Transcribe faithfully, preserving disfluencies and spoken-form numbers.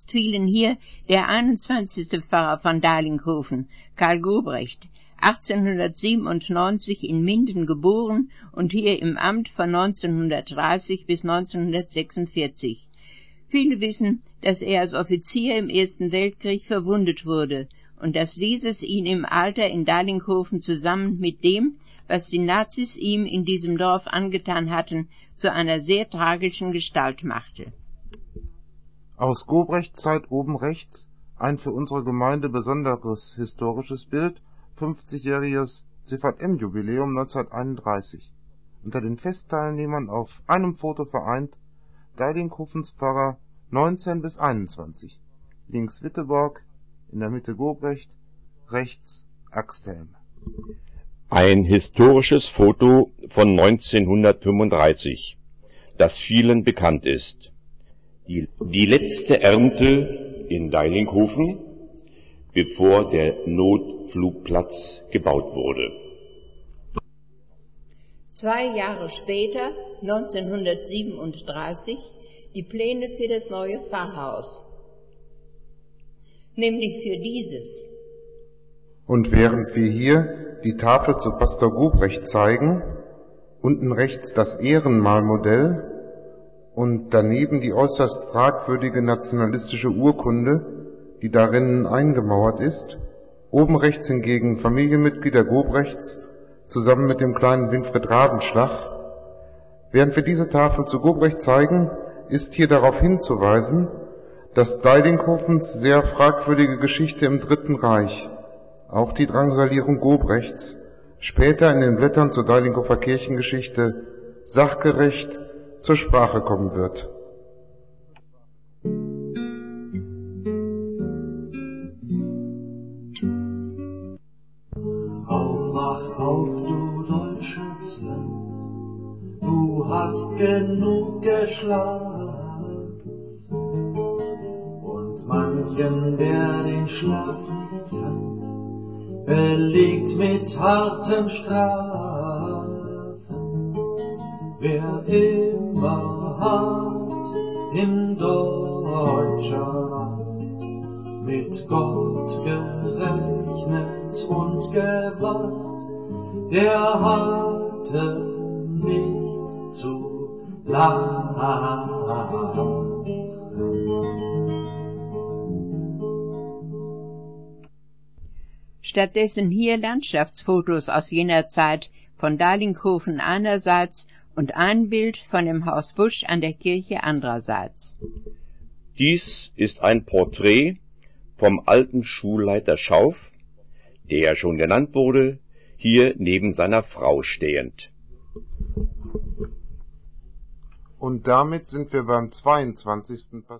fielen hier der einundzwanzigste Pfarrer von Dahlinghofen, Karl Gobrecht, achtzehnhundertsiebenundneunzig in Minden geboren und hier im Amt von neunzehnhundertdreißig bis neunzehnhundertsechsundvierzig. Viele wissen, dass er als Offizier im Ersten Weltkrieg verwundet wurde und dass dieses ihn im Alter in Dahlinghofen zusammen mit dem, was die Nazis ihm in diesem Dorf angetan hatten, zu einer sehr tragischen Gestalt machte. Aus Gobrechts Zeit oben rechts ein für unsere Gemeinde besonderes historisches Bild, fünfzigjähriges C V M-Jubiläum neunzehnhunderteinunddreißig. Unter den Festteilnehmern auf einem Foto vereint Deilinghofens Pfarrer neunzehn bis einundzwanzig. Links Witteborg, in der Mitte Gobrecht, rechts Axthelm. Ein historisches Foto von neunzehnhundertfünfunddreißig, das vielen bekannt ist. Die, die letzte Ernte in Deilinghofen, bevor der Notflugplatz gebaut wurde. Zwei Jahre später, neunzehnhundertsiebenunddreißig, die Pläne für das neue Pfarrhaus. Nämlich für dieses. Und während wir hier die Tafel zu Pastor Gobrecht zeigen, unten rechts das Ehrenmalmodell und daneben die äußerst fragwürdige nationalistische Urkunde, die darin eingemauert ist, oben rechts hingegen Familienmitglieder Gobrechts zusammen mit dem kleinen Winfried Radenschlag. Während wir diese Tafel zu Gobrecht zeigen, ist hier darauf hinzuweisen, dass Deilinghofens sehr fragwürdige Geschichte im Dritten Reich, auch die Drangsalierung Gobrechts, später in den Blättern zur Deilinghofer Kirchengeschichte sachgerecht zur Sprache kommen wird. Aufwach auf, du deutsches Land, du hast genug geschlafen, und manchen, der den Schlaf nicht fand, belegt mit harten Strafen. Wer immer hart in deutscher Macht mit Gott gerechnet und gewacht, der hatte nichts zu lachen. Stattdessen hier Landschaftsfotos aus jener Zeit von Dahlinghofen einerseits und ein Bild von dem Haus Busch an der Kirche andererseits. Dies ist ein Porträt vom alten Schulleiter Schauf, der schon genannt wurde, hier neben seiner Frau stehend. Und damit sind wir beim zweiundzwanzigsten